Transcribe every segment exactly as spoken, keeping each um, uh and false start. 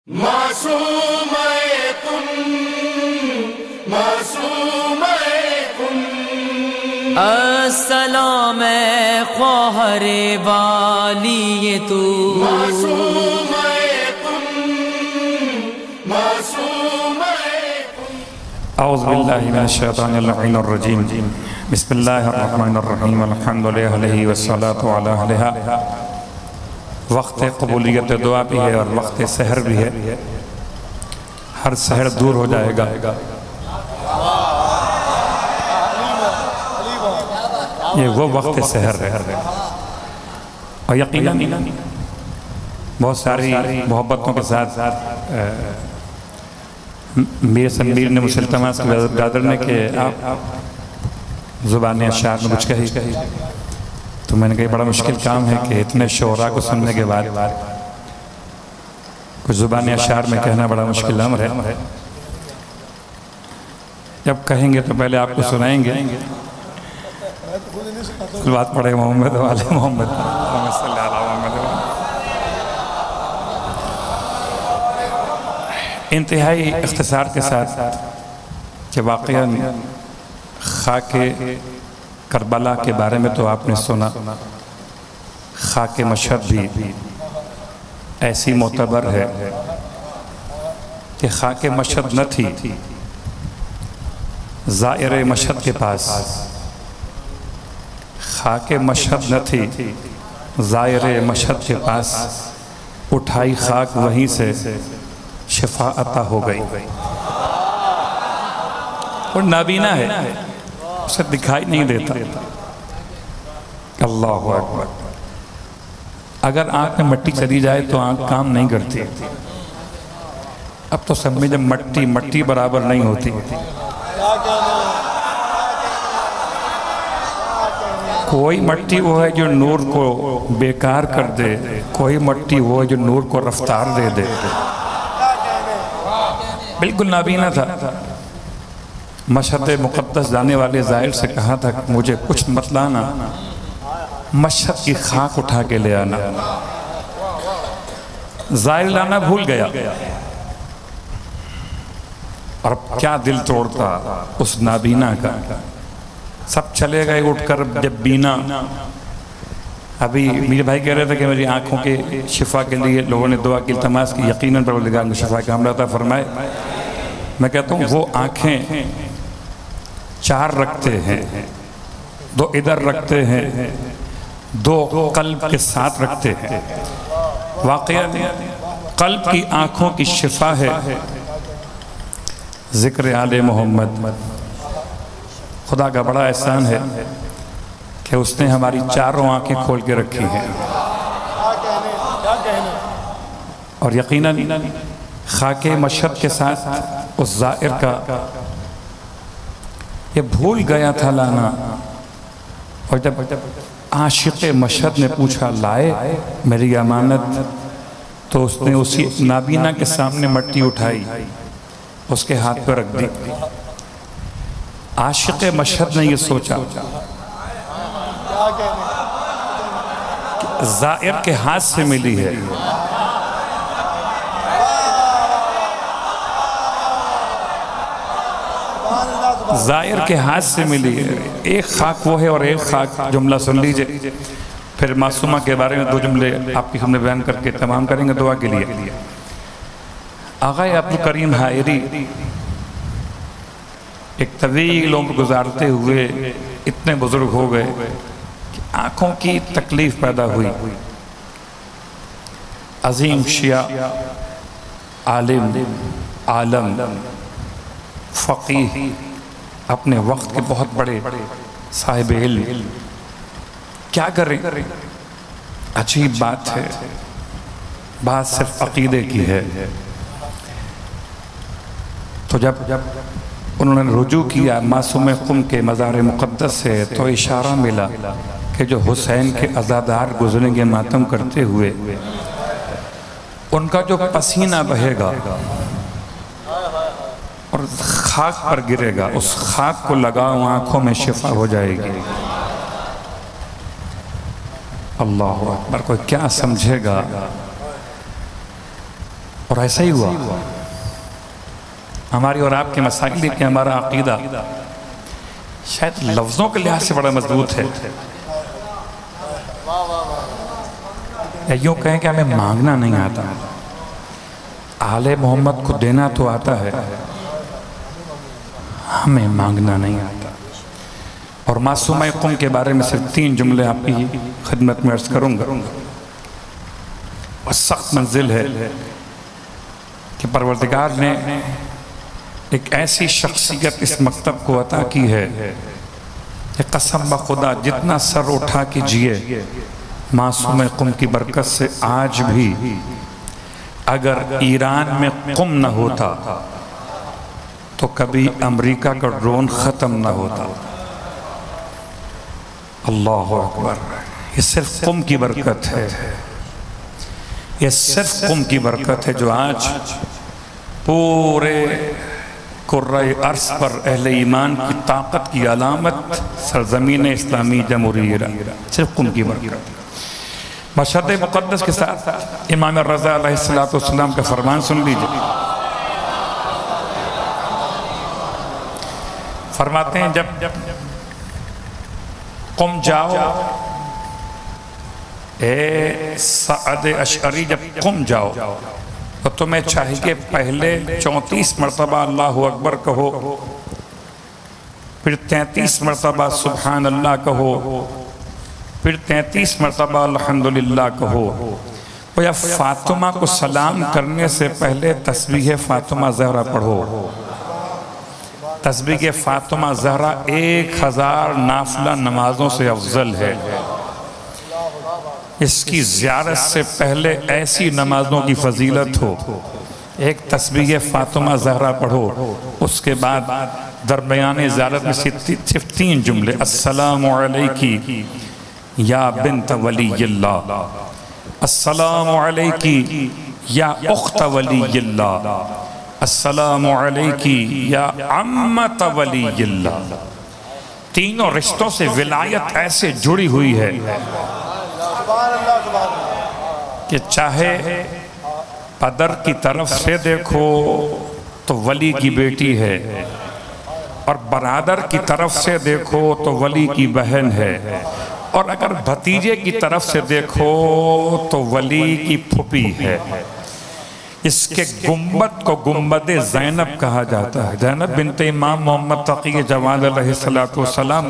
معصوم کن معصوم کن السلام خواہر والی تو معصوم کن معصوم کن اعوذ باللہ من الشیطان اللعین الرجیم بسم اللہ الرحمن الرحیم الحمدللہ والصلاة علی علیہ. وقت قبولیت دعا بھی ہے اور وقت سحر بھی ہے. ہر سحر دور ہو جائے گا. یہ وہ وقت سحر ہے اور یقیناً بہت ساری محبتوں کے ساتھ میر سمیر نے مجھ التماس کی برادر نے کہ آپ زبان اشعار میں کچھ کہی. تو میں نے کہا بڑا مشکل کام ہے کہ اتنے شعراء کو سننے کے بعد کچھ زبان اشعار میں کہنا بڑا مشکل امر ہے. جب کہیں گے تو پہلے آپ کو سنائیں گے. بات پڑھے محمد والے محمد محمد صلی اللہ علیہ وسلم. انتہائی اختصار کے ساتھ کہ واقعاً خاک کربلا کے بارے میں تو آپ نے سنا. خاک مشہد بھی ایسی معتبر ہے کہ خاک مشہد نہ تھی زائر مشہد کے پاس. خاک مشہد نہ تھی زائر مشہد کے پاس. اٹھائی خاک وہیں سے شفا عطا ہو گئی. اور نابینا ہے اسے دکھائی نہیں دیتا. اللہ اکبر. اگر آنکھ میں مٹی چلی جائے تو آنکھ کام نہیں کرتی. اب تو سب میں جب مٹی مٹی برابر نہیں ہوتی. کوئی مٹی وہ ہے جو نور کو بیکار کر دے, کوئی مٹی وہ ہے جو نور کو رفتار دے دے. بالکل نابینا تھا. مشہد مقدس جانے والے زائر سے کہا تھا کہ مجھے کچھ مت لانا, مشہد کی خاک اٹھا کے لے آنا. زائر لانا بھول گیا. اور اب کیا دل توڑتا اس نابینا کا. سب چلے گئے اٹھ کر جب بینا. ابھی میرے بھائی کہہ رہے تھے کہ میری آنکھوں کے شفا کے لیے لوگوں نے دعا کی التماس کی. یقیناً پروردگار نے شفا کا حملہ عطا فرمائے. میں کہتا ہوں وہ آنکھیں چار رکھتے ہیں, دو ادھر رکھتے ہیں, دو قلب کے ساتھ رکھتے ہیں. واقعہ قلب کی آنکھوں کی شفا ہے ذکر آل محمد. خدا کا بڑا احسان ہے کہ اس نے ہماری چاروں آنکھیں کھول کے رکھی ہیں. اور یقیناً خاک مشہد کے ساتھ اس زائر کا یہ بھول گیا تھا لانا. اور جب عاشق مشہد نے پوچھا لائے میری امانت, تو اس نے اسی نابینا کے سامنے مٹی اٹھائی, اس کے ہاتھ پہ رکھ دی. عاشق مشہد نے یہ سوچا کہ زائر کے ہاتھ سے ملی ہے. زائر کے ہاتھ سے ملی ہے. ایک خاک وہ ہے اور ایک خاک. جملہ سن لیجئے, پھر معصومہ کے بارے میں دو جملے آپ کی ہم نے بیان کر کے تمام کریں گے دعا کے لیے. آغا عبدالکریم حائری ایک طویل عمر گزارتے ہوئے اتنے بزرگ ہو گئے کہ آنکھوں کی تکلیف پیدا ہوئی. عظیم شیعہ, عالم, عالم, فقیہ, اپنے وقت کے بہت بڑے صاحب علم. کیا کریں, عجیب بات ہے. بات صرف عقیدے کی ہے. تو جب انہوں نے رجوع کیا معصوم قم کے مزار مقدس سے, تو اشارہ ملا کہ جو حسین کے عزادار گزریں گے ماتم کرتے ہوئے, ان کا جو پسینہ بہے گا اور خاک پر گرے گا, اس خاک کو لگاؤ آنکھوں میں شفا ہو جائے گی. اللہ اکبر. کوئی کیا سمجھے گا اور ایسا ہی ہوا. ہماری اور آپ کے مسائل کہ ہمارا عقیدہ شاید لفظوں کے لحاظ سے بڑا مضبوط ہے، یا یوں کہیں کہ ہمیں مانگنا نہیں آتا. آل محمد کو دینا تو آتا ہے، ہمیں مانگنا نہیں آتا. اور معصومہ قم کے بارے میں صرف تین جملے آپ کی خدمت میں عرض کروں گا. اور سخت منزل ہے کہ پروردگار نے ایک ایسی شخصیت اس مکتب کو عطا کی ہے کہ قسم بخدا جتنا سر اٹھا کے جیے معصومہ قم کی برکت سے آج بھی اگر ایران میں قم نہ ہوتا تو کبھی امریکہ کا ڈرون ختم نہ ہوتا. اللہ اکبر. یہ صرف قم کی برکت ہے، یہ صرف قم کی برکت ہے جو آج پورے کرۂ ارض پر اہل ایمان کی طاقت کی علامت سرزمین اسلامی جمہوریہ ایران صرف قم کی برکت. مشہد مقدس کے ساتھ امام رضا علیہ السلام کا فرمان سن لیجئے. فرماتے ہیں جب قم جاؤ اے سعد اشعری، جب قم جاؤ تو تمہیں چاہیے پہلے چونتیس مرتبہ اللہ اکبر کہو، پھر تینتیس مرتبہ سبحان اللہ کہو، پھر تینتیس مرتبہ الحمدللہ کہو. اور یا فاطمہ کو سلام کرنے سے پہلے تسبیح فاطمہ زہرہ پڑھو. تسبیح فاطمہ زہرہ ایک ہزار نافلہ نمازوں سے افضل ہے. اس کی زیارت سے پہلے ایسی نمازوں کی فضیلت ہو. ایک تسبیح فاطمہ زہرہ پڑھو، اس کے بعد درمیان زیارت میں صرف تین جملے: السلام علیکی یا بنت ولی اللہ، السلام علیکی یا اخت ولی اللہ، السلام علیکی یا عمت ولی اللہ. تینوں رشتوں سے ولایت ایسے جڑی ہوئی ہے کہ چاہے پدر کی طرف سے دیکھو تو ولی کی بیٹی ہے، اور برادر کی طرف سے دیکھو تو ولی کی بہن ہے، اور اگر بھتیجے کی طرف سے دیکھو تو ولی کی پھوپھی ہے. اس کے گنبد کو گنبد زینب کہا جاتا ہے. زینب بنت امام محمد تقی جواد علیہ السلام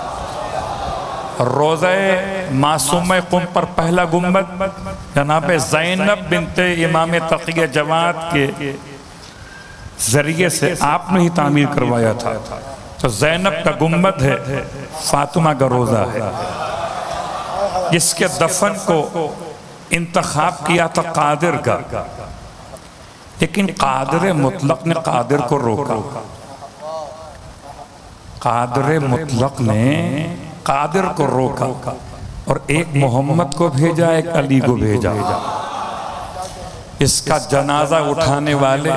روضہ معصومہ قم پر پہلا گنبد جناب زینب بنت امام تقی جواد کے ذریعے سے آپ نے ہی تعمیر کروایا تھا. تو زینب کا گنبد ہے، فاطمہ کا روضہ ہے. جس کے دفن کو انتخاب کیا تھا قادر کا، لیکن قادر مطلق نے قادر کو روکا. قادر مطلق نے قادر کو روکا اور ایک محمد کو بھیجا، ایک علی کو بھیجا. اس کا جنازہ اٹھانے والے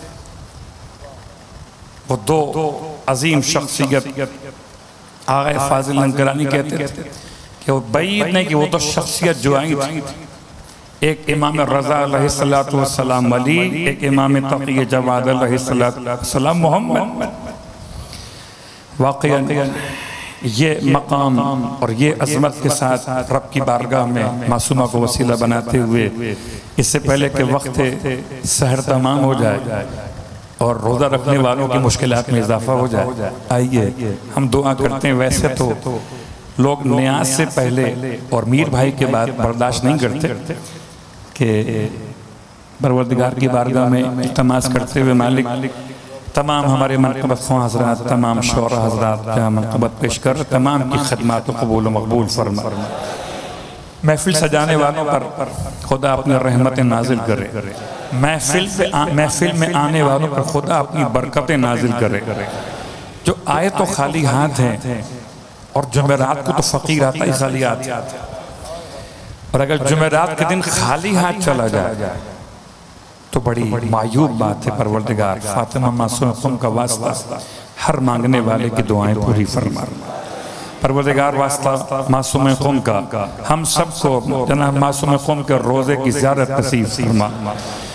وہ دو عظیم شخصیت آغا فاضل ننکرانی کہتے تھے کہ وہ بعید نہیں کہ وہ تو شخصیت جو آئی تھی. ایک امام رضا علیہ السلام علی، ایک امام تقی جواد علیہ السلام محمد. واقعا یہ مقام اور یہ عظمت کے ساتھ رب کی بارگاہ میں معصومہ کو وسیلہ بناتے ہوئے اس سے پہلے کہ وقت سحر تمام ہو جائے اور روزہ رکھنے والوں کی مشکلات میں اضافہ ہو جائے، آئیے ہم دعا کرتے ہیں. ویسے تو لوگ نیاز سے پہلے اور میر بھائی کے بعد برداشت نہیں کرتے کہ پروردگار کی بارگاہ میں التماس کرتے ہوئے مالک تمام ہمارے منقبت خواہ حضرات، تمام شعراء حضرات جہاں منقبت پیش کر تمام کی خدمات و قبول و مقبول فرما. محفل سجانے والوں پر خدا اپنی رحمت نازل کرے، محفل محفل میں آنے والوں پر خدا اپنی برکتیں نازل کرے. جو آئے تو خالی ہاتھ ہیں، اور جمعرات کو تو فقیر آتا ہی خالی ہاتھ، اور اگر جمعرات کے دن خالی ہاتھ چلا جائے تو بڑی معیوب بات ہے. پروردگار فاطمہ معصومہ قم کا واسطہ ہر مانگنے والے کی دعائیں پوری فرما. پروردگار واسطہ معصومہ قم کا ہم سب کو جناب معصومہ قم کے روزے کی زیارت نصیب فرما.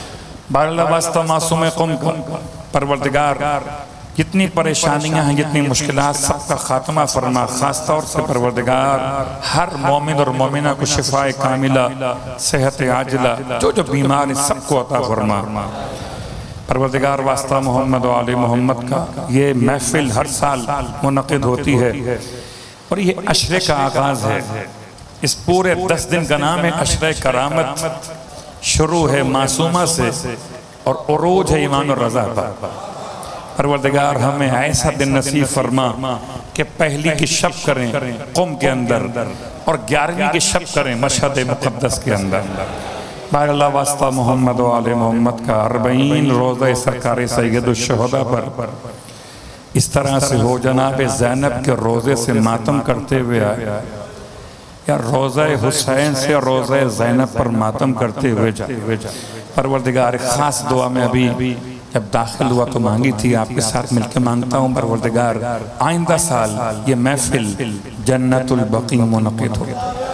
بارہ واسطہ معصوم قم کا پروردگار جتنی پریشانیاں ہیں جتنی مشکلات سب کا خاتمہ فرما، خاص طور سے پروردگار ہر مومن اور مومنہ کو شفاء کاملہ، صحت عاجلہ، جو جو بیمار ہیں سب کو عطا فرما۔ پروردگار واسطہ محمد و آل محمد کا یہ محفل ہر سال منعقد ہوتی ہے اور یہ عشرے کا آغاز ہے۔ اس پورے دس دن کا نام ہے عشرہ کرامت، شروع ہے معصومہ سے اور عروج ہے ایمان الرضا پر۔ پروردگار ہمیں ایسا دن نصیب فرما کہ پہلی کی شب کریں قم کے اندر اور گیارہویں کی شب کریں مشہد مقدس کے اندر۔ بار اللہ واسطہ محمد و آل محمد کا اربعین روزہ سرکار سید الشہداء پر اس طرح سے ہو جناب زینب کے روزے سے ماتم کرتے ہوئے آیا یا روزہ حسین سے روزہ زینب پر ماتم کرتے ہوئے جا۔ پروردگار خاص دعا میں ابھی جب داخل ہوا تو مانگی تھی، آپ کے ساتھ مل کے مانگتا ہوں پروردگار آئندہ سال یہ محفل جنت البقیع منعقد ہو،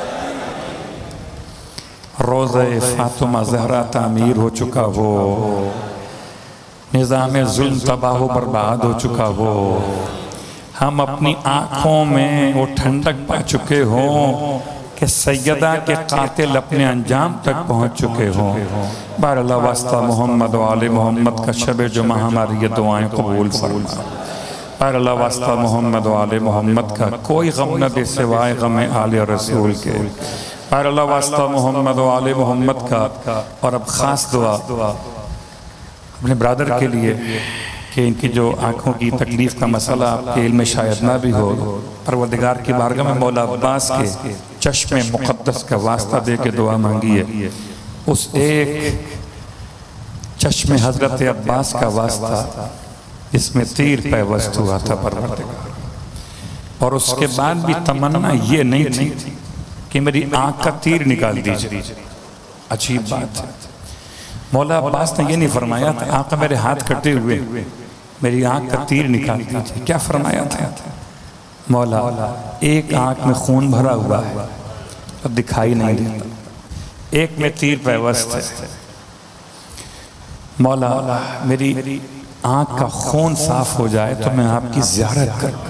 روزہ فاطمہ زہرا تعمیر ہو چکا ہو، نظام ظلم تباہ و برباد ہو چکا ہو، ہم اپنی آنکھوں میں وہ ٹھنڈک پا چکے ہوں کہ سیدہ کے قاتل اپنے انجام تک پہنچ چکے ہوں۔ بار اللہ واسطہ محمد و آل محمد کا شب جمعہ ہماری یہ دعائیں قبول فرما۔ بار اللہ واسطہ محمد و آل محمد کا کوئی غم نہ دے سوائے غم آل رسول کے۔ بار اللہ واسطہ محمد و آل محمد کا اور اب خاص دعا اپنے برادر کے لیے کہ ان کی جو آنکھوں کی تکلیف کا مسئلہ آپ کے علم شاید نہ بھی ہو، پروردگار کی بارگاہ میں مولا عباس کے چشم مقدس کا واسطہ دے کے دعا مانگی ہے۔ اس ایک چشم حضرت عباس کا واسطہ جس میں تیر پیوست ہوا تھا پروردگار، اور اس کے بعد بھی تمنا یہ نہیں تھی کہ میری آنکھ کا تیر نکال دیجئے۔ عجیب بات ہے، مولا عباس نے یہ نہیں فرمایا تھا آقا میرے ہاتھ کٹے ہوئے میری آنکھ کا تیر نکال دیجئے، کیا فرمایا تھا؟ مولا ایک آنکھ میں خون بھرا ہوا ہے اور دکھائی نہیں دیتا، ایک میں تیر پیوست ہے، مولا میری آنکھ کا خون صاف ہو جائے تو میں آپ کی زیارت کروں،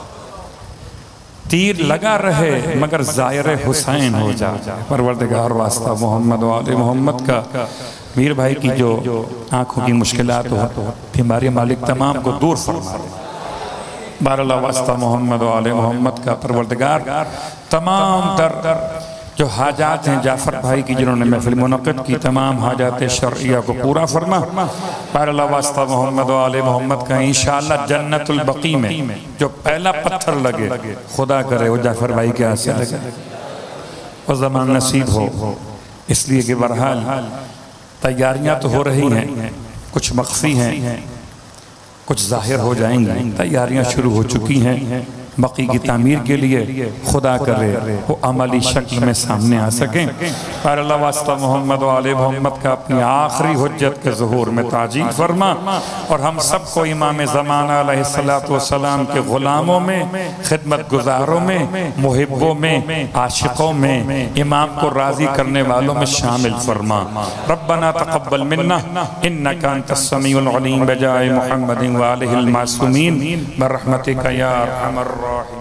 تیر لگا رہے مگر زائر حسین ہو جائے۔ پروردگار واسطہ محمد و آل محمد کا میر بھائی کی جو آنکھوں کی مشکلات ہو بیماری مالک تمام کو دور فرما دے۔ بار اللہ واسطہ محمد و آل محمد کا پروردگار تمام در جو حاجات ہیں جعفر بھائی کی جنہوں نے محفل منعقد کی تمام حاجات شرعیہ کو پورا فرما۔ بار اللہ واسطہ محمد و آل محمد کا انشاءاللہ جنت البقیع میں جو پہلا پتھر لگے خدا کرے وہ جعفر بھائی کے ہاتھ سے لگے، وہ زمان نصیب ہو، اس لیے کہ برحال تیاریاں تو ہو رہی ہیں، کچھ مخفی ہیں، کچھ ظاہر ہو جائیں گی، تیاریاں شروع ہو چکی ہیں بقی کی تعمیر کے لیے، خدا کرے وہ عملی شکل میں سامنے آ سکیں۔ بار اللہ واسطہ محمد و آل محمد کا اپنی آخری حجت کے ظہور میں تعجیل فرما، اور ہم سب کو امام زمانہ علیہ السلام کے غلاموں میں، خدمت گزاروں میں، محبوں میں، عاشقوں میں، امام کو راضی کرنے والوں میں شامل فرما۔ ربنا تقبل منا انکا انت السمیع العلیم بجائے محمد و آلہ المعصومین برحمتک یا ارحم الراحمین۔